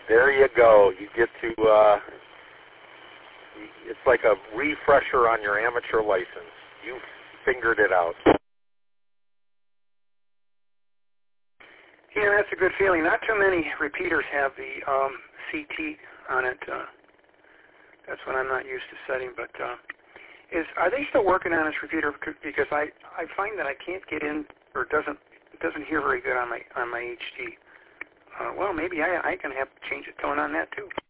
There you go. You get to, it's like a refresher on your amateur license. You fingered it out. Yeah, that's a good feeling. Not too many repeaters have the CT on it. That's what I'm not used to setting. But are they still working on this repeater? Because I find that I can't get in, or it doesn't hear very good on my HD. Well, maybe I can have to change the tone on that too.